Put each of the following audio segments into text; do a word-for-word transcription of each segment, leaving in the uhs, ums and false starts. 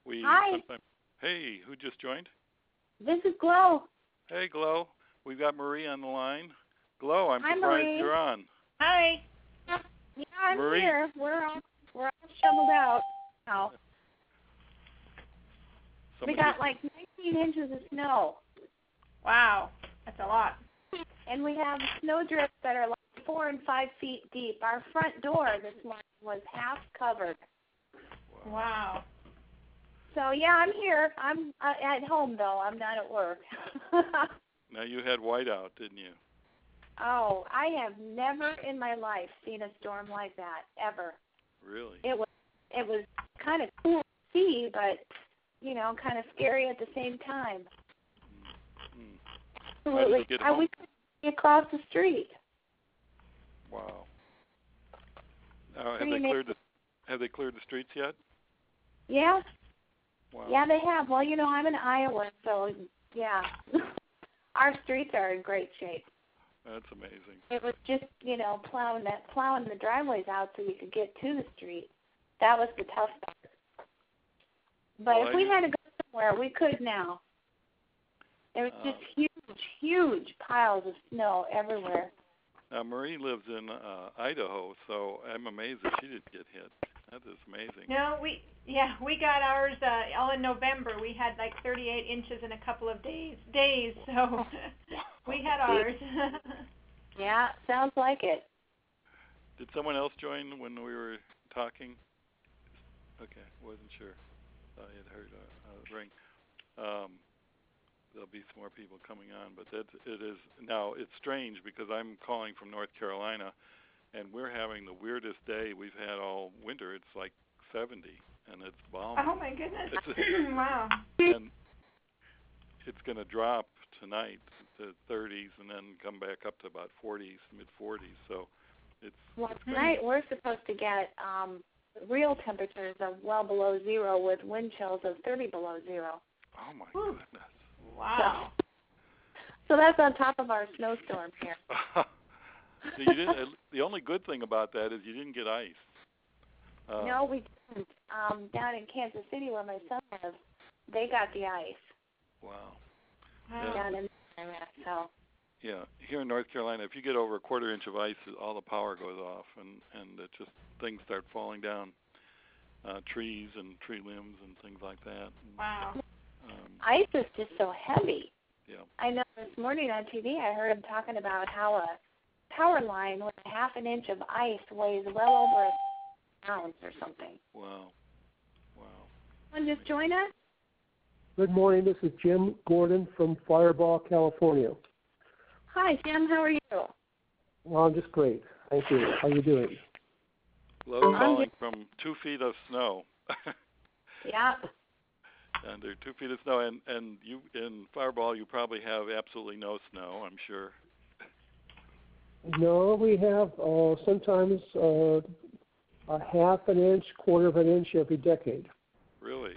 We Hi. sometimes. Hey, who just joined? This is Glow. Hey, Glow. We've got Marie on the line. Glow, I'm Hi, surprised Marie. you're on. Hi. Yeah, I'm Marie. here. We're all we're all shoveled out now. Somebody We got just- like nineteen inches of snow, Wow. That's a lot. and we have snow drifts that are like four and five feet deep. Our front door this morning was half covered. Wow. So yeah, I'm here. I'm uh, at home though. I'm not at work. Now you had whiteout, didn't you? Oh, I have never in my life seen a storm like that ever. Really? It was it was kind of cool to see, but you know, kind of scary at the same time. Mm. Absolutely. get I, home? we couldn't see across the street. Wow. Now, have Pretty they amazing. cleared the Have they cleared the streets yet? Yeah, Wow. yeah, they have. Well, you know, I'm in Iowa, so yeah, our streets are in great shape. That's amazing. It was just, you know, plowing that plowing the driveways out so you could get to the street. That was the tough part. But Well, if I we knew- had to go somewhere, we could now. There was just Uh, huge, huge piles of snow everywhere. Now Marie lives in uh, Idaho, so I'm amazed that she didn't get hit. That is amazing. No, we yeah we got ours uh, all in November. We had like thirty-eight inches in a couple of days. Days, so we had ours. Yeah, sounds like it. Did someone else join when we were talking? Okay, wasn't sure. I had heard a, a ring. Um, there'll be some more people coming on, but that it is now. It's strange because I'm calling from North Carolina, and we're having the weirdest day we've had all winter. It's like seventy, and it's balmy. Oh my goodness! It's- Wow. And it's going to drop tonight to thirties, and then come back up to about forties, mid forties. So it's Well, it's tonight we're supposed to get um, real temperatures of well below zero with wind chills of thirty below zero. oh my Whew. goodness. Wow. So that's on top of our snowstorm here. So you didn't. The only good thing about that is you didn't get ice. Uh, No, we didn't. Um, down in Kansas City where my son lives, they got the ice Wow. Wow. down in there. So Yeah. Here in North Carolina, if you get over a quarter inch of ice, all the power goes off, and and it just things start falling down, uh, trees and tree limbs and things like that. And, Wow. um, ice is just so heavy. yeah. I know this morning on T V I heard him talking about how a power line with a half an inch of ice weighs well over a pound or something. Wow. Wow. Want to just join us? Good morning. This is Jim Gordon from Fireball, California. Hi, Jim. How are you? Well, I'm just great. Thank you. How are you doing? Low I'm falling from two feet of snow. Yeah. Under two feet of snow, and and you in Fireball, you probably have absolutely no snow, I'm sure. No, we have uh, sometimes uh, a half an inch, quarter of an inch every decade. Really?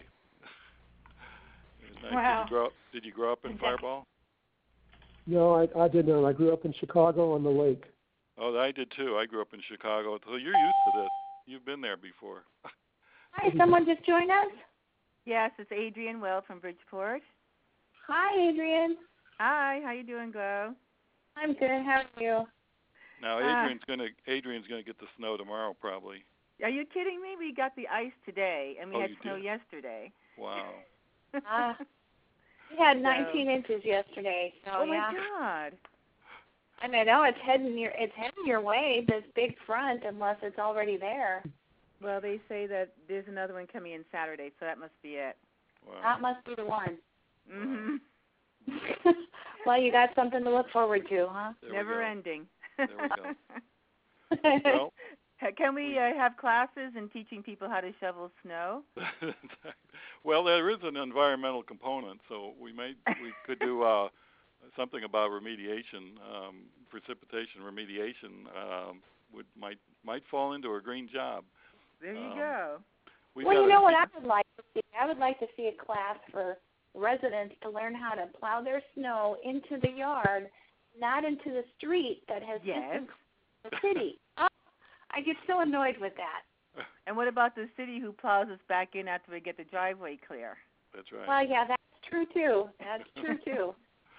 Nice. Wow. Did you grow up? Did you grow up in Exactly. Fireball? No, I, I did not. I grew up in Chicago on the lake. Oh, I did too. I grew up in Chicago, so you're used to this. You've been there before. Hi, someone just join us? Yes, it's Adrienne Will from Bridgeport. Hi, Adrian. Hi, how you doing, Glow? I'm good. How are you? Now Ah. Adrian's gonna Adrian's gonna get the snow tomorrow probably. Are you kidding me? We got the ice today, and we Oh, had you snow did? yesterday. Wow. Ah. We had nineteen inches yesterday, so oh my yeah. God! I mean, I know it's heading your it's heading your way. This big front, unless it's already there. Well, they say that there's another one coming in Saturday, so that must be it. Wow. That must be the one. Mhm. Well, you got something to look forward to, huh? There Never we go. ending. There we go. Well, Can we uh, have classes in teaching people how to shovel snow? well, there is an environmental component, so we might we could do uh, something about remediation, um, precipitation remediation. Um, would might might fall into a green job. There you Um, go. We've Well, got you a- know what I would like to see? I would like to see a class for residents to learn how to plow their snow into the yard, not into the street that has Yes. just been the city. Oh, I get so annoyed with that. And what about the city who plows us back in after we get the driveway clear? That's right. Well, yeah, that's true too. That's true too.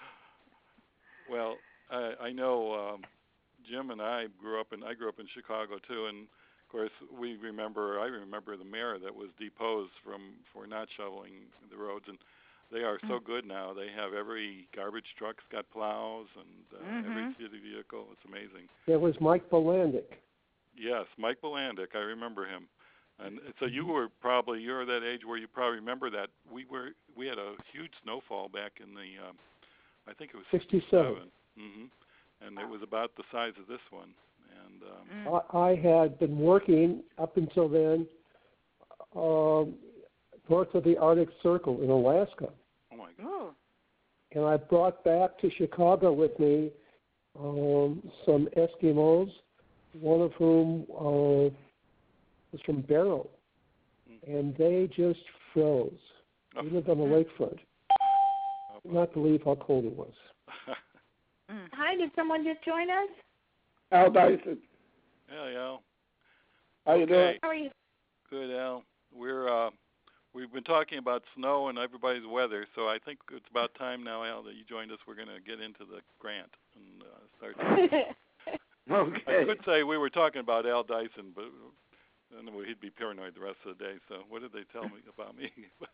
Well, I, I know um, Jim and I grew up in. I grew up in Chicago too, and of course we remember. I remember the mayor that was deposed from for not shoveling the roads, and they are so good now. They have every garbage truck's got plows, and uh, Mm-hmm. every city vehicle. It's amazing. It was Mike Bolandic. Yes, Mike Bolandic. I remember him. And so you were probably you're that age where you probably remember that we were we had a huge snowfall back in the um, I think it was sixty-seven. Mm-hmm. And it was about the size of this one. And um, I, I had been working up until then um, north of the Arctic Circle in Alaska, oh my God. Ooh. and I brought back to Chicago with me um, some Eskimos, one of whom uh, was from Barrow, and they just froze. Oh. We lived on the lakefront. Oh, Could not believe how cold it was. Hi, did someone just join us? Al Dyson. Yeah, Al. How you doing? How are you? Good, Al. We're uh, we've been talking about snow and everybody's weather, so I think it's about time now, Al, that you joined us. We're going to get into the grant and uh, start. I Okay. could say we were talking about Al Dyson, but then he'd be paranoid the rest of the day. So what did they tell me about me?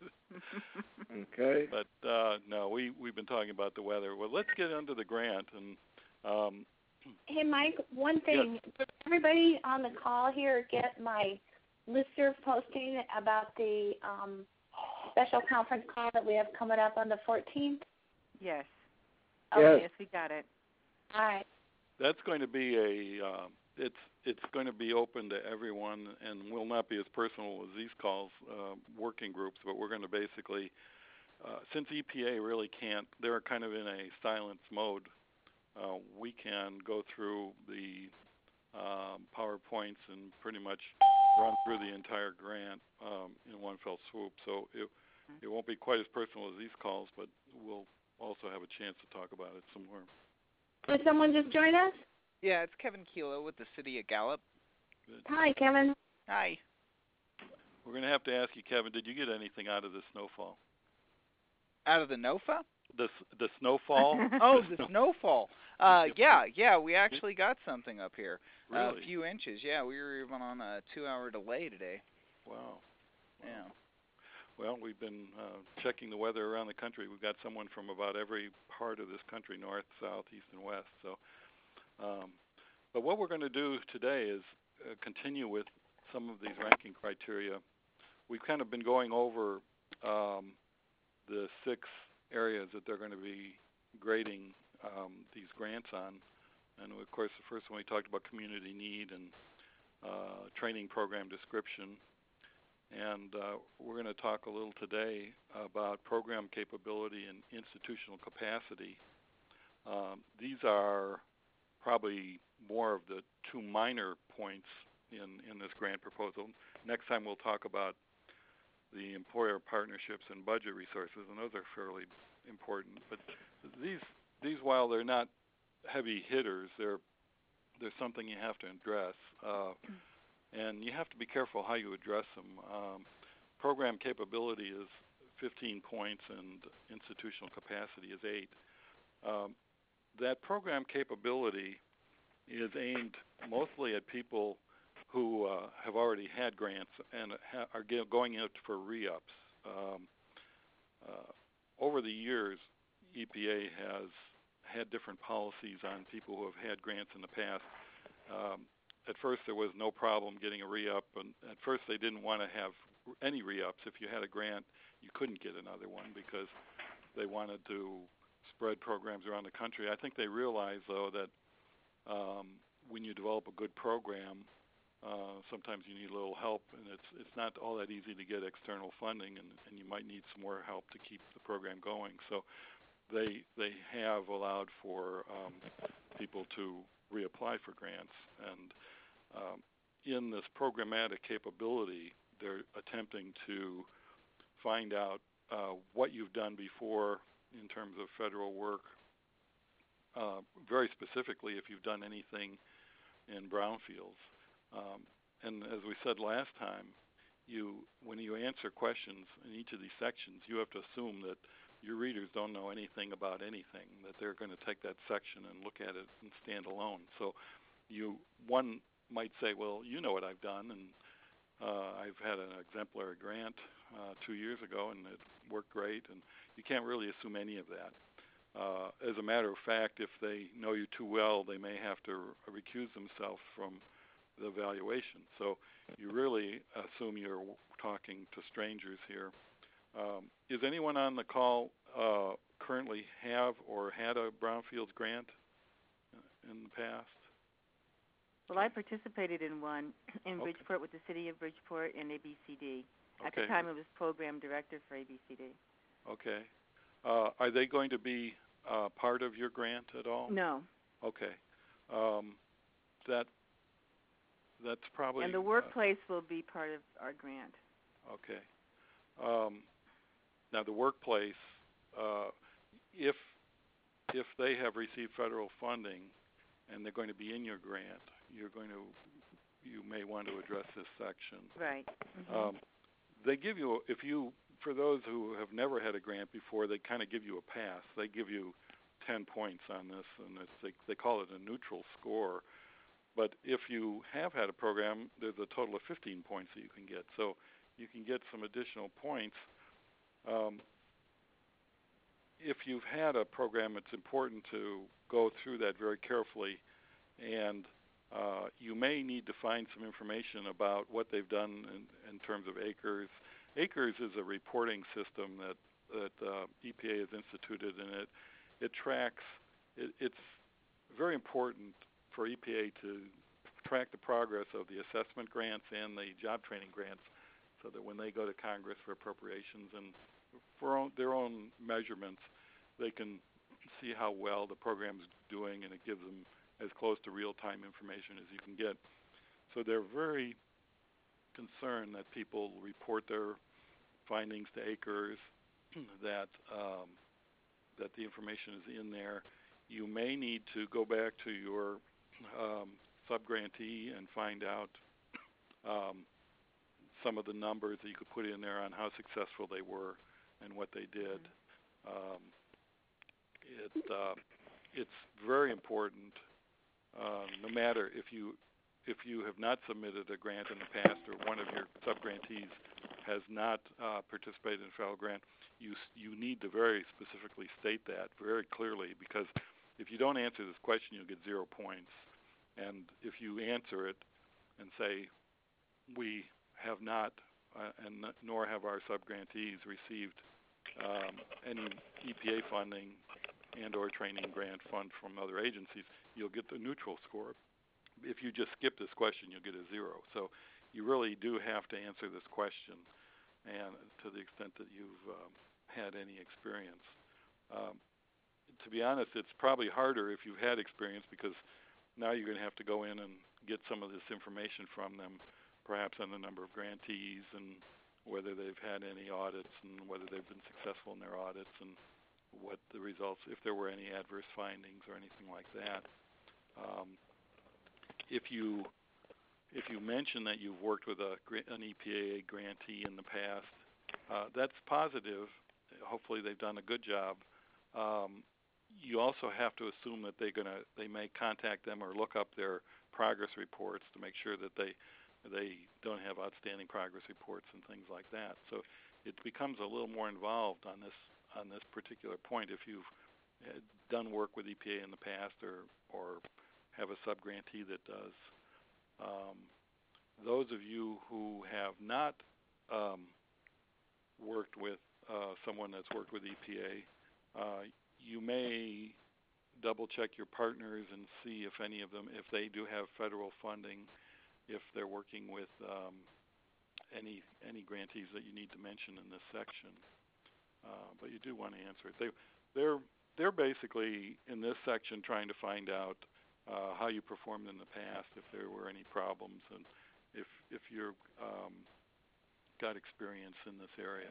Okay. But uh, no, we we've been talking about the weather. Well, let's get into the grant. And um, Hey, Mike, one thing. Did everybody on the call here get my listserv posting about the um, special conference call that we have coming up on the fourteenth? Yes. Yes. Okay, yes, we got it. All right. that's going to be a uh, it's it's going to be open to everyone and will not be as personal as these calls, uh, working groups. But we're going to basically, uh, since E P A really can't, they're kind of in a silence mode. Uh, we can go through the um, PowerPoints and pretty much run through the entire grant um, in one fell swoop. So it it won't be quite as personal as these calls, but we'll also have a chance to talk about it some more. Did someone just join us? Yeah, it's Kevin Kilo with the City of Gallup. Good. Hi, Kevin. Hi. We're going to have to ask you, Kevin, did you get anything out of the snowfall? Out of the NOFA? The s- the snowfall? Oh, The the snow- snowfall. Uh, yeah, yeah, we actually got something up here. Really? A few inches. Yeah, we were even on a two-hour delay today. Wow. Yeah. Well, we've been uh, checking the weather around the country. We've got someone from about every part of this country, north, south, east, and west. So, um, but what we're going to do today is uh, continue with some of these ranking criteria. We've kind of been going over um, the six areas that they're going to be grading um, these grants on. And of course, the first one we talked about community need and uh, training program description. And uh, we're going to talk a little today about program capability and institutional capacity. Um, these are probably more of the two minor points in, in this grant proposal. Next time we'll talk about the employer partnerships and budget resources, and those are fairly important. But these, these while they're not heavy hitters, they're, they're something you have to address. Uh, And you have to be careful how you address them. Um, program capability is fifteen points and institutional capacity is eight. Um, that program capability is aimed mostly at people who uh, have already had grants and ha- are ge- going out for re-ups. Um, uh, over the years, E P A has had different policies on people who have had grants in the past. Um, At first, there was no problem getting a re-up, and at first they didn't want to have any re-ups. If you had a grant, you couldn't get another one because they wanted to spread programs around the country. I think they realized, though, that um, when you develop a good program, uh, sometimes you need a little help, and it's it's not all that easy to get external funding, and, and you might need some more help to keep the program going. So they they have allowed for um, people to reapply for grants, and Um, in this programmatic capability, they're attempting to find out uh, what you've done before in terms of federal work, uh, very specifically if you've done anything in brownfields. Um, and as we said last time, you when you answer questions in each of these sections, you have to assume that your readers don't know anything about anything, that they're going to take that section and look at it and stand alone. So you one might say, well, you know what I've done, and uh, I've had an exemplary grant uh, two years ago, and it worked great, and you can't really assume any of that. Uh, as a matter of fact, if they know you too well, they may have to recuse themselves from the evaluation. So you really assume you're talking to strangers here. Um, is anyone on the call uh, currently have or had a Brownfields grant in the past? Well, I participated in one in Okay. Bridgeport with the City of Bridgeport and A B C D. At Okay. the time, it was program director for A B C D. Okay. Uh, are they going to be uh, part of your grant at all? No. Okay. Um, that that's probably. And the workplace uh, will be part of our grant. Okay. Um, now the workplace, uh, if if they have received federal funding and they're going to be in your grant, you're going to you may want to address this section. Right. Mm-hmm. Um, they give you if you for those who have never had a grant before, they kind of give you a pass. They give you ten points on this, and it's, they they call it a neutral score. But if you have had a program, there's a total of fifteen points that you can get. So you can get some additional points. Um, if you've had a program, it's important to go through that very carefully, and uh, you may need to find some information about what they've done in, in terms of acres. Acres is a reporting system that that uh, E P A has instituted, and it it tracks. It, it's very important for E P A to track the progress of the assessment grants and the job training grants, so that when they go to Congress for appropriations and for own, their own measurements, they can see how well the program's doing, and it gives them as close to real-time information as you can get. So they're very concerned that people report their findings to acres, that um, that the information is in there. You may need to go back to your um, subgrantee and find out um, some of the numbers that you could put in there on how successful they were and what they did. Um, it uh, it's very important. Uh, no matter if you if you have not submitted a grant in the past, or one of your subgrantees has not uh, participated in a federal grant, you you need to very specifically state that very clearly, because if you don't answer this question, you'll get zero points. And if you answer it and say, we have not, uh, and n- nor have our subgrantees received um, any E P A funding and or training grant fund from other agencies, you'll get the neutral score. If you just skip this question, you'll get a zero. So you really do have to answer this question, and to the extent that you've um, had any experience. Um, to be honest, it's probably harder if you've had experience, because now you're going to have to go in and get some of this information from them, perhaps on the number of grantees and whether they've had any audits and whether they've been successful in their audits and what the results, if there were any adverse findings or anything like that. Um, if you if you mention that you've worked with a an E P A grantee in the past, uh, that's positive. Hopefully they've done a good job. Um, you also have to assume that they're gonna they may contact them or look up their progress reports to make sure that they they don't have outstanding progress reports and things like that. So it becomes a little more involved on this on this particular point if you've uh, done work with E P A in the past, or or have a subgrantee that does. Um, those of you who have not um, worked with uh, someone that's worked with E P A, uh, you may double check your partners and see if any of them, if they do have federal funding, if they're working with um, any any grantees that you need to mention in this section. Uh, but you do want to answer it. They, they're they're basically in this section trying to find out uh, how you performed in the past, if there were any problems, and if if you're um, got experience in this area.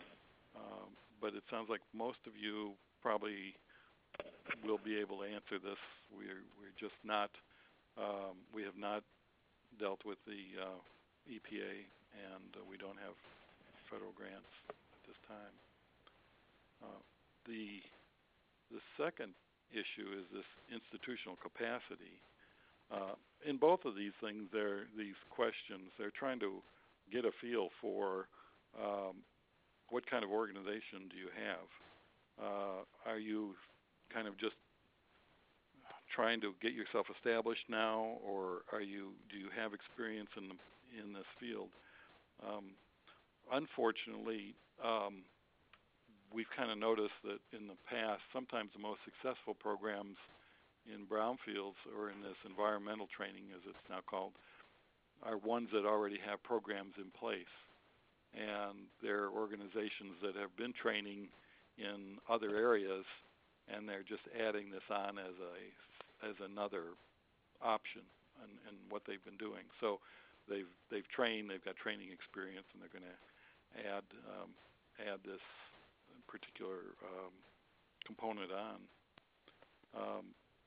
Um, but it sounds like most of you probably will be able to answer this. We're we're just not um, we have not dealt with the uh, E P A, and uh, we don't have federal grants at this time. Uh, the the second issue is this institutional capacity. Uh, in both of these things, they're these questions. They're trying to get a feel for um, what kind of organization do you have. Uh, are you kind of just trying to get yourself established now, or are you do you have experience in the, in this field? Um, unfortunately, um, we've kind of noticed that in the past, sometimes the most successful programs in brownfields or in this environmental training, as it's now called, are ones that already have programs in place, and they're organizations that have been training in other areas, and they're just adding this on as a as another option in, in what they've been doing. So they've they've trained, they've got training experience, and they're going to add um, add this particular um, component on. Um,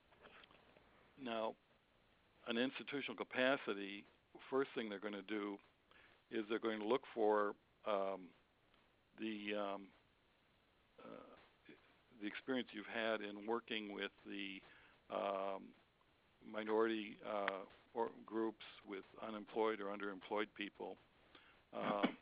now, an institutional capacity, first thing they're going to do is they're going to look for um, the um, uh, the experience you've had in working with the um, minority uh, or groups, with unemployed or underemployed people. Um,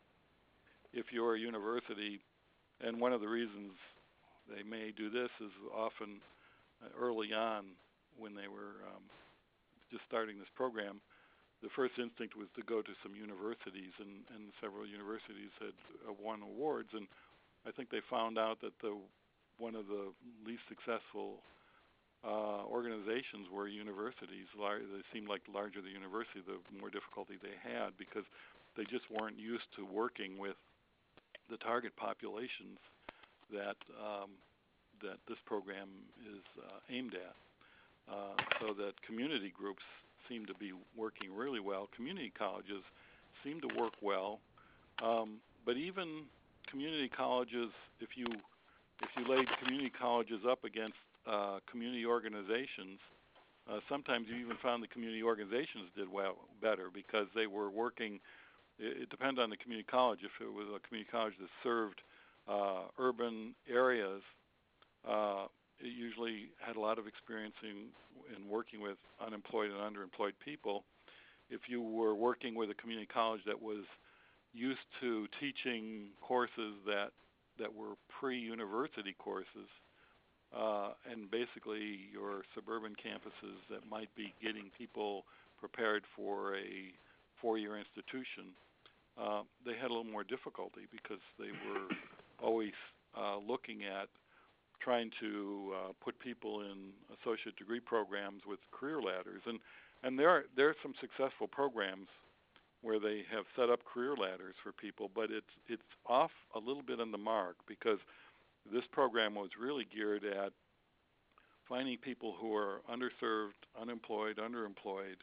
if you're a university, and one of the reasons they may do this is often uh, early on when they were um, just starting this program, the first instinct was to go to some universities, and, and several universities had uh, won awards, and I think they found out that the one of the least successful uh, organizations were universities. Lar- they seemed like the larger the university, the more difficulty they had, because they just weren't used to working with the target populations that um, that this program is uh, aimed at. Uh, so that community groups seem to be working really well. Community colleges seem to work well, um, but even community colleges, if you if you laid community colleges up against uh, community organizations, uh, sometimes you even found the community organizations did well better because they were working. It, it depends on the community college. If it was a community college that served uh, urban areas, uh, it usually had a lot of experience in, in working with unemployed and underemployed people. If you were working with a community college that was used to teaching courses that that were pre-university courses, uh, and basically your suburban campuses that might be getting people prepared for a four-year institution, uh, they had a little more difficulty because they were always uh, looking at trying to uh, put people in associate degree programs with career ladders, and and there are there are some successful programs where they have set up career ladders for people, but it's it's off a little bit on the mark because this program was really geared at finding people who are underserved, unemployed, underemployed,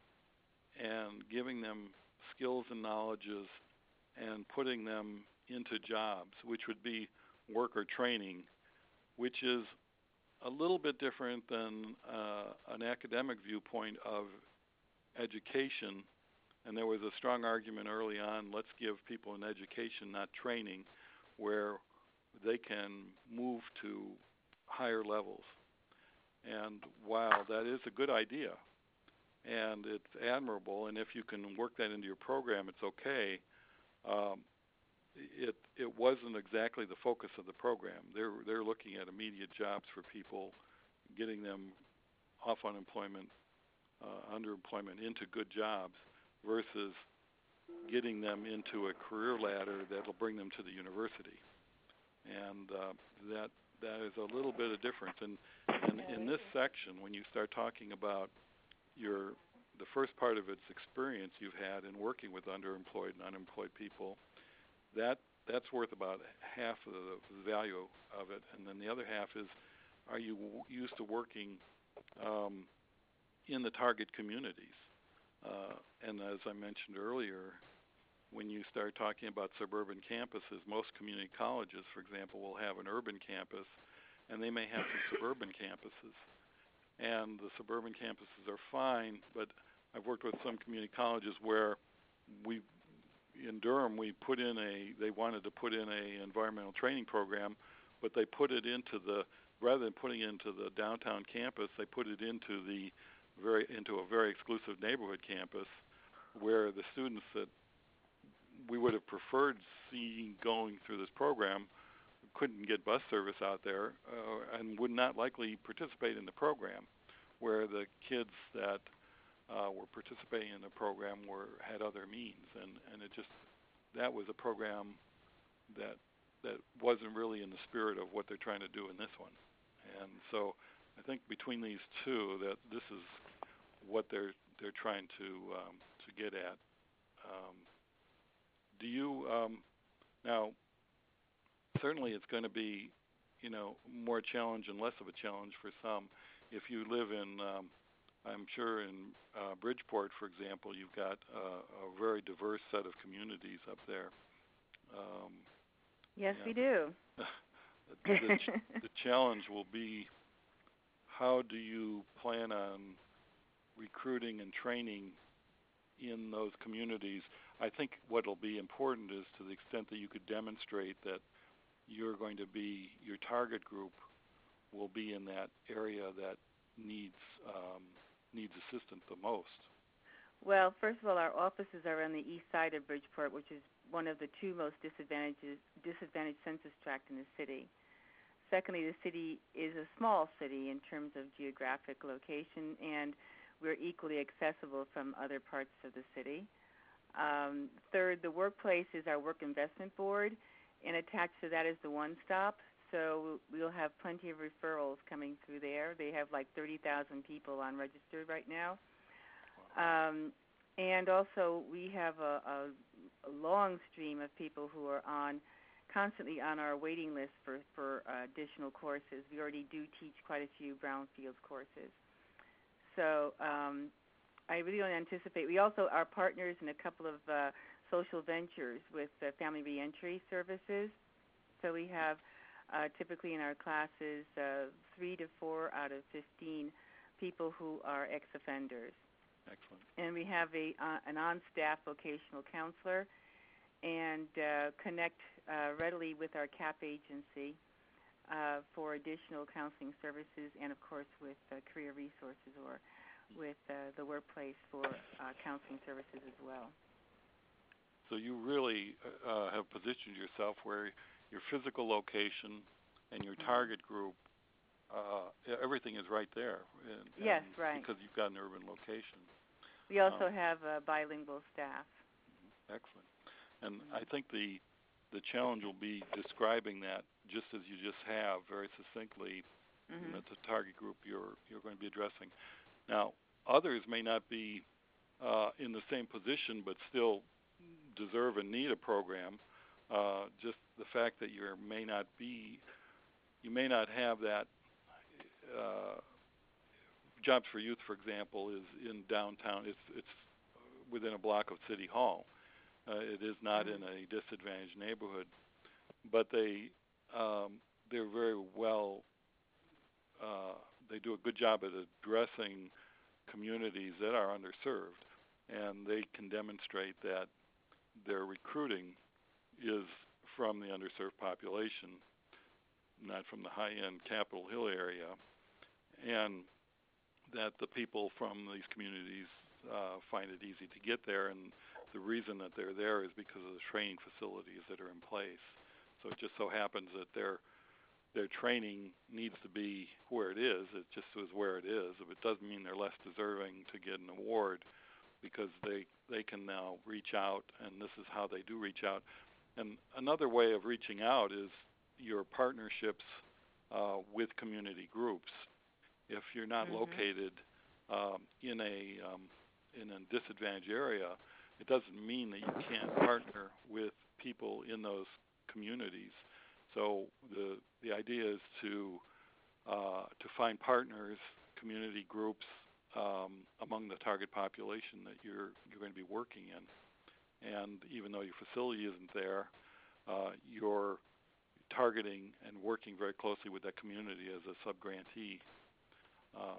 and giving them skills and knowledges and putting them into jobs, which would be work or training, which is a little bit different than uh, an academic viewpoint of education. And there was a strong argument early on, let's give people an education, not training, where they can move to higher levels. And while that is a good idea, and it's admirable, and if you can work that into your program, it's okay, um, it it wasn't exactly the focus of the program. They're they're looking at immediate jobs for people, getting them off unemployment, uh, underemployment, into good jobs, versus getting them into a career ladder that'll bring them to the university. And uh, that that is a little bit of difference. And, and in this section, when you start talking about your the first part of its experience you've had in working with underemployed and unemployed people, that that's worth about half of the value of it. And then the other half is, are you w- used to working um, in the target communities? Uh, and as I mentioned earlier, when you start talking about suburban campuses, most community colleges, for example, will have an urban campus, and they may have some suburban campuses. And the suburban campuses are fine, but I've worked with some community colleges where we, in Durham, we put in a, they wanted to put in a environmental training program, but they put it into the, rather than putting it into the downtown campus, they put it into the very, into a very exclusive neighborhood campus where the students that we would have preferred seeing going through this program couldn't get bus service out there uh, and would not likely participate in the program, where the kids that uh, were participating in the program were had other means, and, and it just, that was a program that that wasn't really in the spirit of what they're trying to do in this one. And so I think between these two, that this is what they're they're trying to um, to get at. Um, do you um, now? Certainly, it's going to be, you know, more challenge and less of a challenge for some. If you live in, um, I'm sure in uh, Bridgeport, for example, you've got uh, a very diverse set of communities up there. Um, yes, yeah. we do. the, the, ch- the challenge will be, how do you plan on recruiting and training in those communities? I think what will be important is to the extent that you could demonstrate that you're going to be, your target group will be in that area that needs um, needs assistance the most. Well, first of all, our offices are on the east side of Bridgeport, which is one of the two most disadvantaged disadvantaged census tracts in the city. Secondly, the city is a small city in terms of geographic location, and we're equally accessible from other parts of the city. Um, third, the workplace is our work investment board, and attached to that is the One Stop. So we'll have plenty of referrals coming through there. They have like thirty thousand people on registered right now. Um, and also we have a, a, a long stream of people who are on constantly on our waiting list for, for uh, additional courses. We already do teach quite a few brownfields courses. So um, I really don't anticipate. We also are partners in a couple of uh, social ventures with uh, family reentry services. So we have uh, typically in our classes uh, three to four out of fifteen people who are ex-offenders. Excellent. And we have a uh, an on-staff vocational counselor and uh, connect uh, readily with our C A P agency uh, for additional counseling services, and of course with uh, career resources or with uh, the workplace for uh, counseling services as well. So you really uh, have positioned yourself where your physical location and your target group, uh, everything is right there. And, yes, and right. Because you've got an urban location. We also um, have uh, bilingual staff. Excellent. And I think the the challenge will be describing that just as you just have very succinctly, Mm-hmm. and that's the target group you're you're going to be addressing. Now, others may not be uh, in the same position, but still deserve and need a program. Uh, just the fact that you may not be, you may not have that. Uh, Jobs for Youth, for example, is in downtown. It's it's within a block of City Hall. Uh, it is not mm-hmm. in a disadvantaged neighborhood, but they um, they're very well. Uh, they do a good job at addressing communities that are underserved, and they can demonstrate that their recruiting is from the underserved population, not from the high-end Capitol Hill area, and that the people from these communities uh, find it easy to get there, and the reason that they're there is because of the training facilities that are in place. So it just so happens that their their training needs to be where it is. It just is where it is. If it doesn't mean they're less deserving to get an award, because they they can now reach out, and this is how they do reach out. And another way of reaching out is your partnerships uh, with community groups. If you're not mm-hmm. located um, in a um, in a disadvantaged area, it doesn't mean that you can't partner with people in those communities. So the the idea is to uh, to find partners, community groups um, among the target population that you're you're going to be working in. And even though your facility isn't there, uh, you're targeting and working very closely with that community as a subgrantee. Um,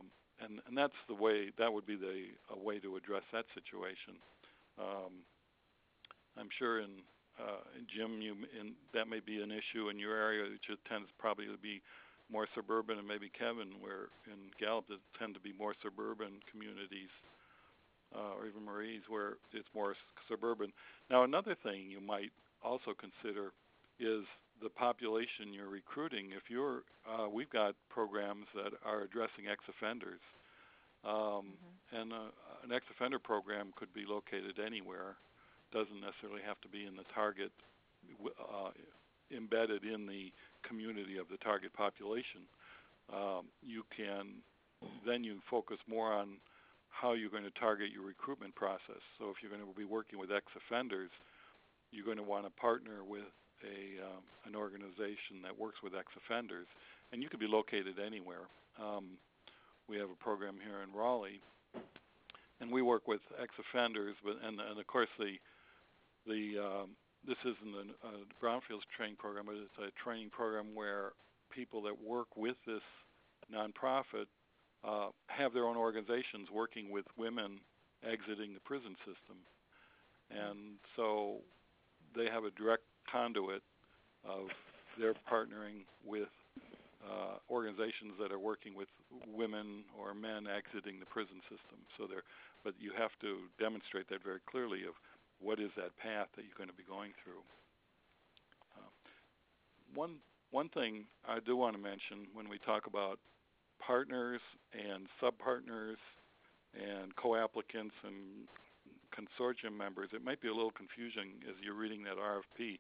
and and that's the way. That would be the a way to address that situation. Um, I'm sure in, uh, in Jim, you in that may be an issue in your area, which it tends probably to be more suburban, and maybe Kevin, where in Gallup it tend to be more suburban communities, uh, or even Marie's, where it's more s- suburban. Now, another thing you might also consider is the population you're recruiting. If you're, uh, we've got programs that are addressing ex-offenders, um, Mm-hmm. and uh, an ex-offender program could be located anywhere. Doesn't necessarily have to be in the target, uh, embedded in the community of the target population. Um, you can, then you focus more on how you're going to target your recruitment process. So if you're going to be working with ex-offenders, you're going to want to partner with a um, an organization that works with ex-offenders, and you could be located anywhere. Um, we have a program here in Raleigh, and we work with ex-offenders, but and and of course the the um, this isn't a, a brownfields training program, but it's a training program where people that work with this nonprofit uh, have their own organizations working with women exiting the prison system, and so they have a direct conduit of their partnering with uh, organizations that are working with women or men exiting the prison system. So they're, but you have to demonstrate that very clearly of what is that path that you're going to be going through. Uh, one one thing I do want to mention when we talk about partners and sub-partners and co-applicants and consortium members, it might be a little confusing as you're reading that R F P.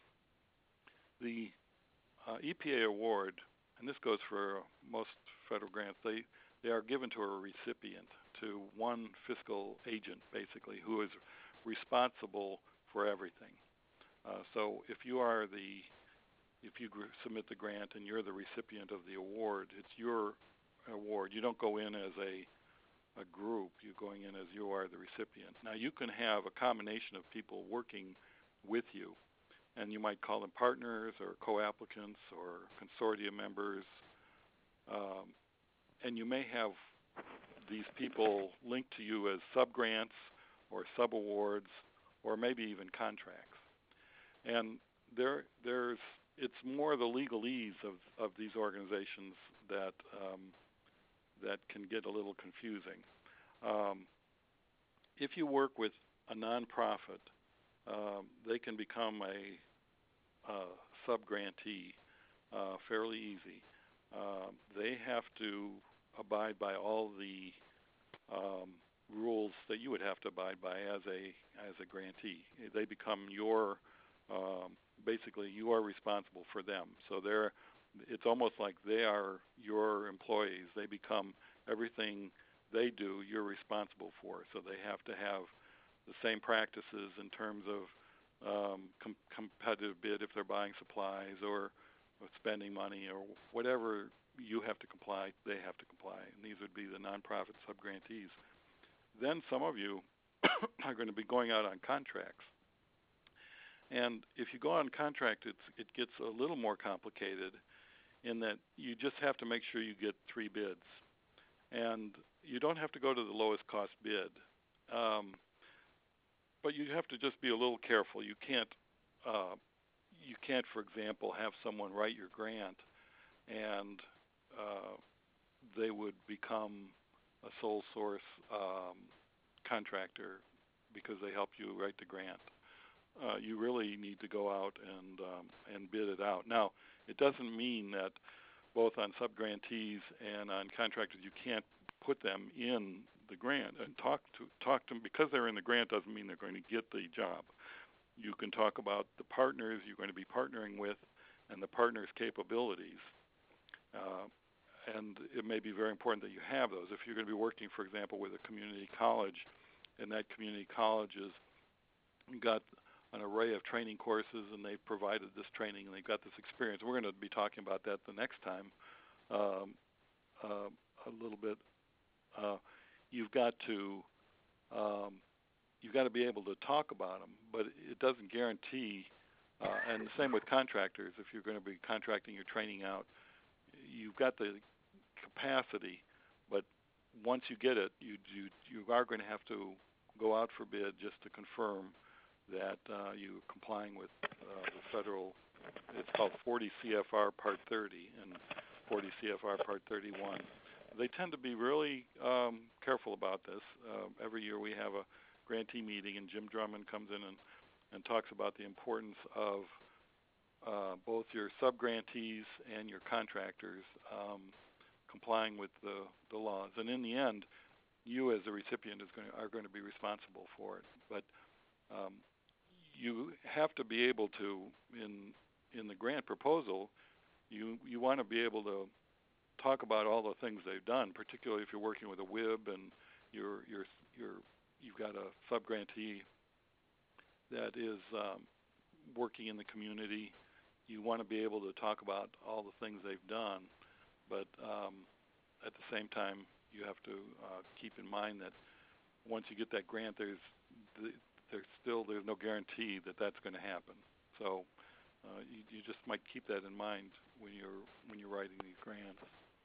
The uh, E P A award, and this goes for most federal grants, they, they are given to a recipient, to one fiscal agent, basically, who is responsible for everything. Uh, so if you are the, if you gr- submit the grant and you're the recipient of the award, it's your award. You don't go in as a a group, you're going in as you are the recipient. Now you can have a combination of people working with you, and you might call them partners or co-applicants or consortium members, um, and you may have these people linked to you as sub-grants or sub-awards or maybe even contracts. And there, there's, it's more the legalese of, of these organizations that um, that can get a little confusing. Um, if you work with a nonprofit, um, they can become a, a sub-grantee uh, fairly easy. Uh, they have to abide by all the um, rules that you would have to abide by as a as a grantee. They become your, um, basically you are responsible for them. So they're it's almost like they are your employees. They become everything they do, you're responsible for. So they have to have the same practices in terms of um, com- competitive bid if they're buying supplies or, or spending money or whatever you have to comply, they have to comply. And these would be the nonprofit sub-grantees. Then some of you are going to be going out on contracts. And if you go on contract, it's, it gets a little more complicated in that you just have to make sure you get three bids. And you don't have to go to the lowest cost bid. Um, but you have to just be a little careful. You can't, uh, you can't, for example, have someone write your grant and uh, they would become a sole source um, contractor because they helped you write the grant. Uh, you really need to go out and um, and bid it out. Now, it doesn't mean that both on sub-grantees and on contractors you can't put them in the grant and talk to talk to them. Because they're in the grant doesn't mean they're going to get the job. You can talk about the partners you're going to be partnering with and the partners' capabilities. Uh, and it may be very important that you have those. If you're going to be working, for example, with a community college, and that community college has got an array of training courses and they've provided this training and they've got this experience. We're going to be talking about that the next time um, uh, a little bit. Uh, you've got to um, you've got to be able to talk about them, but it doesn't guarantee. Uh, and the same with contractors. If you're going to be contracting your training out, you've got the capacity, but once you get it, you you you are going to have to go out for bid just to confirm that uh, you're complying with uh, the federal. It's called forty C F R Part thirty and forty C F R Part thirty-one. They tend to be really um, careful about this. Uh, every year we have a grantee meeting, and Jim Drummond comes in and, and talks about the importance of uh, both your sub-grantees and your contractors um, complying with the, the laws. And in the end, you as a recipient is going to, are going to be responsible for it. But um, you have to be able to, in in the grant proposal, you you want to be able to talk about all the things they've done, particularly if you're working with a W I B and you're you're you're you've got a sub-grantee that is um, working in the community. You want to be able to talk about all the things they've done, but um, at the same time, you have to uh, keep in mind that once you get that grant, there's there's still there's no guarantee that that's going to happen. So uh, you, you just might keep that in mind when you're when you're writing these grants.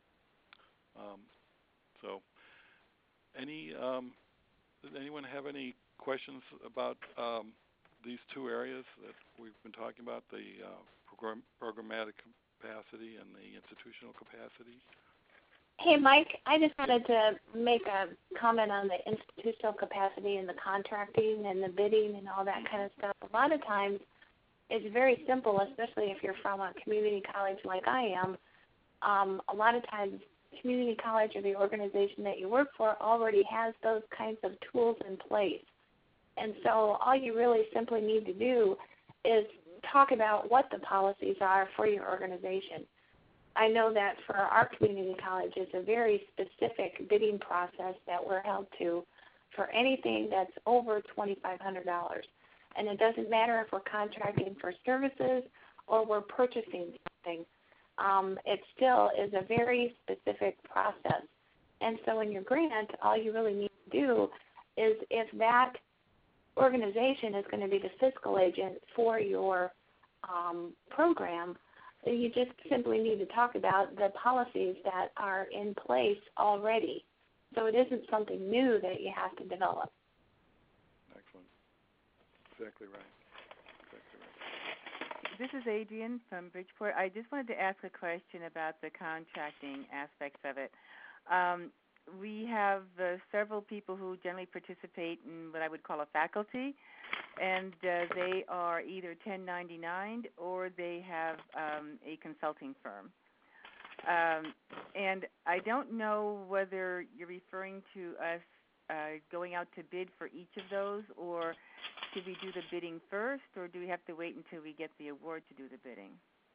Um, so, any um, does anyone have any questions about um, these two areas that we've been talking about, the uh, program, programmatic capacity and the institutional capacity? Hey, Mike, I just wanted to make a comment on the institutional capacity and the contracting and the bidding and all that kind of stuff. A lot of times it's very simple, especially if you're from a community college like I am. Um, a lot of times community college or the organization that you work for already has those kinds of tools in place. And so all you really simply need to do is talk about what the policies are for your organization. I know that for our community college, it's a very specific bidding process that we're held to for anything that's over twenty-five hundred dollars. And it doesn't matter if we're contracting for services or we're purchasing something. Um, it still is a very specific process. And so in your grant, all you really need to do is if that organization is going to be the fiscal agent for your um, program, you just simply need to talk about the policies that are in place already. So it isn't something new that you have to develop. Excellent. Exactly right. Exactly right. This is Adrienne from Bridgeport. I just wanted to ask a question about the contracting aspects of it. Um, we have uh, several people who generally participate in what I would call a faculty, and uh, they are either ten ninety-nine or they have um, a consulting firm. Um, and I don't know whether you're referring to us uh, going out to bid for each of those, or should we do the bidding first, or do we have to wait until we get the award to do the bidding?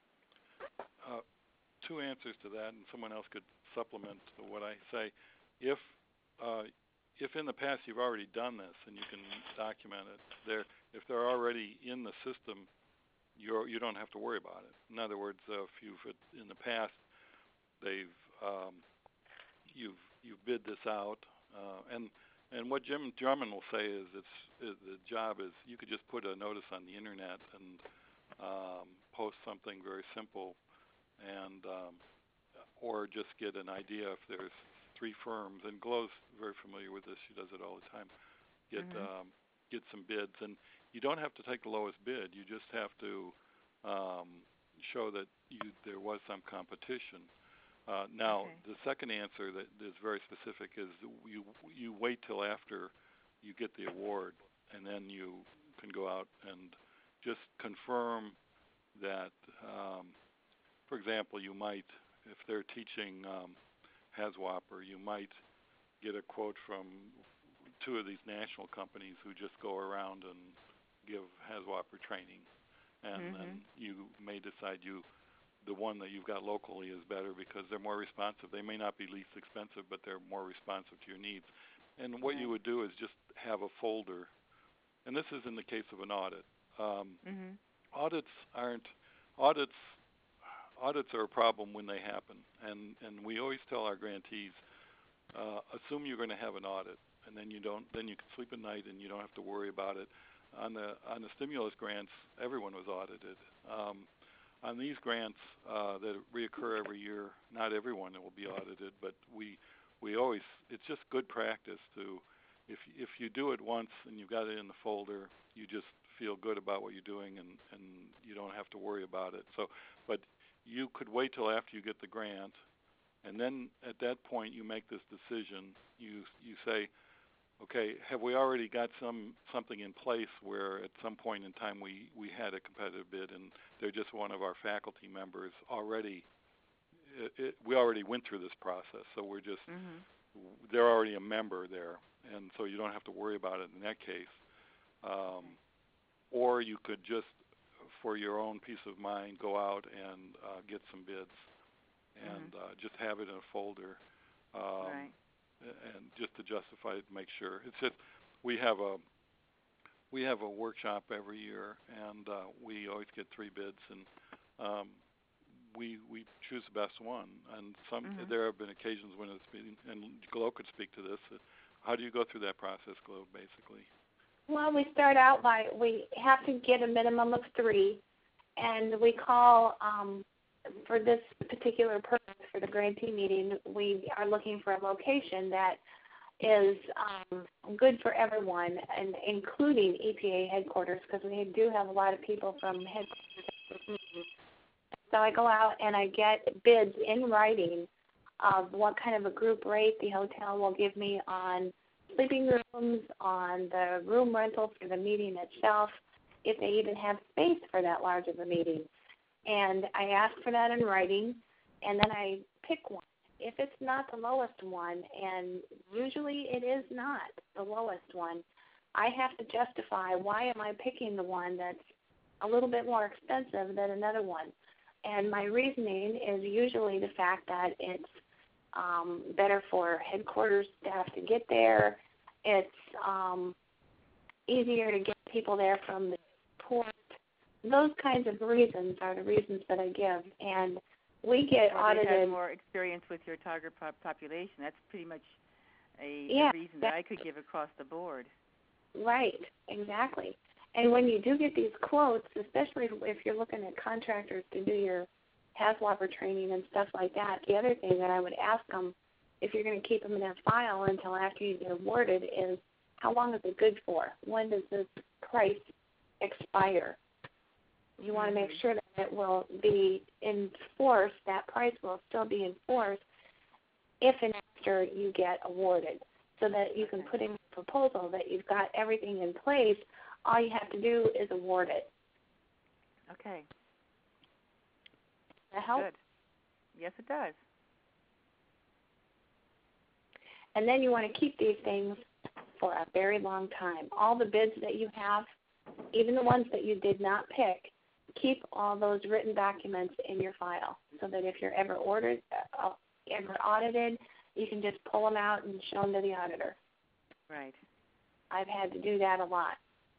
Uh, two answers to that, and someone else could supplement what I say. If uh, if in the past you've already done this and you can document it, there if they're already in the system, you're you don't have to worry about it. In other words, uh, if you've in the past they've um, you've you've bid this out, uh, and and what Jim Drummond will say is it's is the job is you could just put a notice on the internet and um, post something very simple, and um, or just get an idea if there's three firms, and Glow's very familiar with this. She does it all the time. Get mm-hmm. um, get some bids, and you don't have to take the lowest bid. You just have to um, show that you there was some competition. Uh, now, okay. The second answer that is very specific is you you wait till after you get the award, and then you can go out and just confirm that. Um, for example, you might, if they're teaching um, HAZWOPER, you might get a quote from two of these national companies who just go around and give HAZWOPER training, and mm-hmm. then you may decide you the one that you've got locally is better because they're more responsive. They may not be least expensive, but they're more responsive to your needs. And what right. you would do is just have a folder, and this is in the case of an audit. Um, mm-hmm. Audits aren't audits. Audits are a problem when they happen, and, and we always tell our grantees, uh, assume you're going to have an audit, and then you don't. Then you can sleep at night, and you don't have to worry about it. On the on the stimulus grants, everyone was audited. Um, on these grants uh, that reoccur every year, not everyone will be audited, but we we always, it's just good practice to, if if you do it once and you've got it in the folder, you just feel good about what you're doing, and, and you don't have to worry about it. So, but you could wait till after you get the grant, and then at that point you make this decision. You you say, okay, have we already got some something in place where at some point in time we, we had a competitive bid and they're just one of our faculty members already, it, it, we already went through this process, so we're just, Mhm. they're already a member there, and so you don't have to worry about it in that case. Um, or you could just, for your own peace of mind, go out and uh, get some bids and Mhm. uh, just have it in a folder. Um, Right. and just to justify it, make sure. It's just we have a we have a workshop every year, and uh, we always get three bids, and um, we we choose the best one. And some Mhm. there have been occasions when it's been, and Glo could speak to this. Uh, how do you go through that process, Glo? Basically. Well, we start out by we have to get a minimum of three, and we call um, for this particular purpose for the grantee meeting. We are looking for a location that is um, good for everyone, and including E P A headquarters, because we do have a lot of people from headquarters. So I go out and I get bids in writing of what kind of a group rate the hotel will give me on sleeping rooms, on the room rental for the meeting itself, if they even have space for that large of a meeting. And I ask for that in writing, and then I pick one. If it's not the lowest one, and usually it is not the lowest one, I have to justify why am I picking the one that's a little bit more expensive than another one. And my reasoning is usually the fact that it's um, better for headquarters staff to get there. It's um, easier to get people there from the port. Those kinds of reasons are the reasons that I give. And we get Or audited. they have more experience with your target pop- population. That's pretty much a, Yeah, a reason that I could give across the board. Right, exactly. And when you do get these quotes, especially if you're looking at contractors to do your HAZWOPER training and stuff like that, the other thing that I would ask them, if you're going to keep them in a file until after you get awarded, is how long is it good for? When does this price expire? You want to make sure that it will be enforced, that price will still be enforced if and after you get awarded, so that you can put in a proposal that you've got everything in place. All you have to do is award it. Okay. That help? Good. Yes, it does. And then you want to keep these things for a very long time. All the bids that you have, even the ones that you did not pick, keep all those written documents in your file, so that if you're ever ordered, uh, ever audited, you can just pull them out and show them to the auditor. Right. I've had to do that a lot.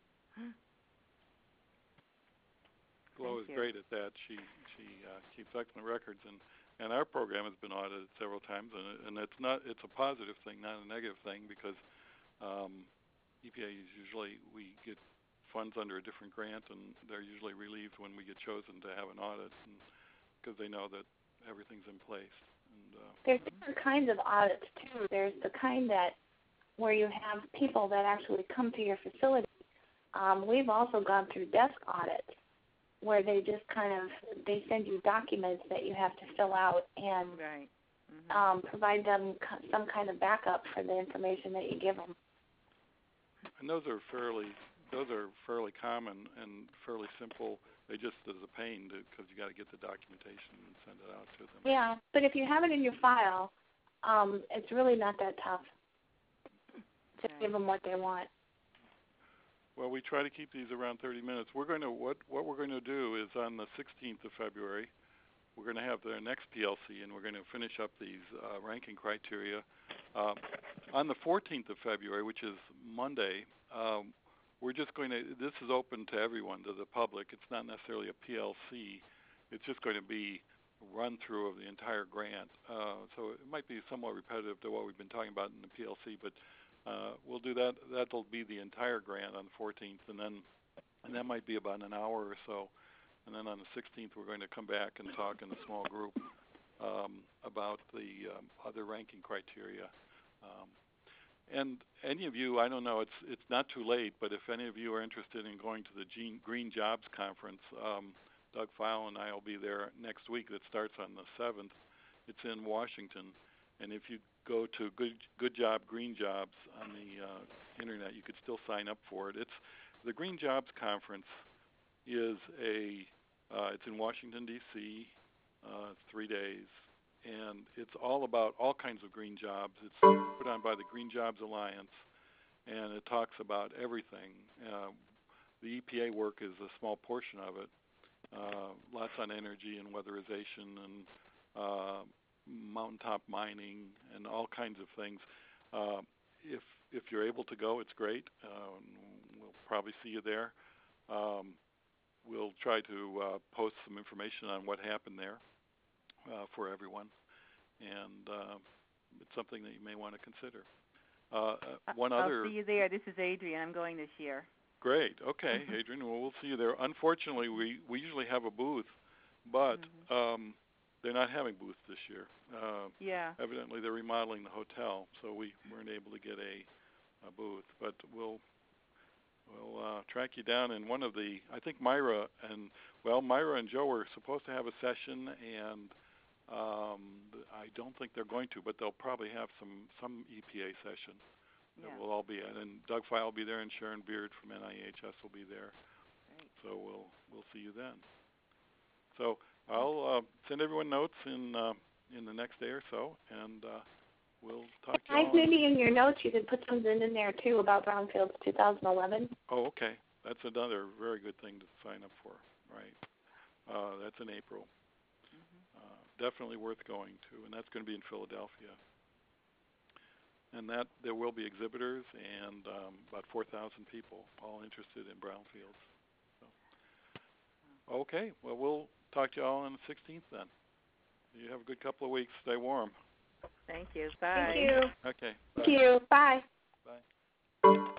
Glo is great at that. She she uh, keeps excellent records, and, and our program has been audited several times, and and it's not it's a positive thing, not a negative thing, because um, E P A is usually we get funds under a different grant, and they're usually relieved when we get chosen to have an audit, because they know that everything's in place. And uh, There's different kinds of audits too. There's the kind that where you have people that actually come to your facility. Um, we've also gone through desk audits, where they just kind of they send you documents that you have to fill out and right. Mm-hmm. um, provide them some kind of backup for the information that you give them. and those are fairly those are fairly common and fairly simple. They just is a pain because you got to get the documentation and send it out to them. Yeah, but if you have it in your file, um, it's really not that tough to Okay. give them what they want. Well, we try to keep these around thirty minutes. We're going to what what we're going to do is on the sixteenth of February, we're going to have the next P L C, and we're going to finish up these uh, ranking criteria. Uh, on the fourteenth of February, which is Monday, um, we're just going to. This is open to everyone, to the public. It's not necessarily a P L C. It's just going to be a run through of the entire grant. Uh, so it might be somewhat repetitive to what we've been talking about in the P L C, but. Uh, we'll do that. That'll be the entire grant on the fourteenth, and then, and that might be about an hour or so. And then on the sixteenth, we're going to come back and talk in a small group um, about the um, other ranking criteria. Um, and any of you, I don't know, it's it's not too late, but if any of you are interested in going to the Gene, Green Jobs Conference, um, Doug File and I will be there next week. That starts on the seventh. It's in Washington. And if you go to Good Good Job Green Jobs on the uh, internet, you could still sign up for it. It's the Green Jobs Conference is a uh, it's in Washington D C uh, three days, and it's all about all kinds of green jobs. It's put on by the Green Jobs Alliance, and it talks about everything. Uh, the E P A work is a small portion of it. Uh, lots on energy and weatherization and uh, mountaintop mining and all kinds of things. Uh, if if you're able to go, it's great. Uh, we'll probably see you there. Um, we'll try to uh, post some information on what happened there uh, for everyone, and uh, it's something that you may want to consider. Uh, uh, one I'll other. see you there. This is Adrienne. I'm going this year. Great. Okay, Adrienne. Well, we'll see you there. Unfortunately, we, we usually have a booth, but mm-hmm. um, they're not having booths this year. Uh, yeah. Evidently, they're remodeling the hotel, so we weren't able to get a, a booth. But we'll we'll uh, track you down in one of the. I think Myra and well, Myra and Joe were supposed to have a session, and um, I don't think they're going to, but they'll probably have some some E P A session. Yeah. We'll all be at, and Doug File will be there, and Sharon Beard from N I H S will be there. Great. So we'll we'll see you then. So I'll uh, send everyone notes in uh, in the next day or so, and uh, we'll talk to you all. Maybe in your notes you could put something in there too about Brownfields two thousand eleven. Oh, okay. That's another very good thing to sign up for. Right. Uh, that's in April. mm-hmm. Uh, definitely worth going to, and that's going to be in Philadelphia. And that there will be exhibitors and um, about four thousand people all interested in brownfields. So. Okay, well, we'll talk to you all on the sixteenth then. You have a good couple of weeks. Stay warm. Thank you. Bye. Thank you. Okay. Thank you. Bye. Bye.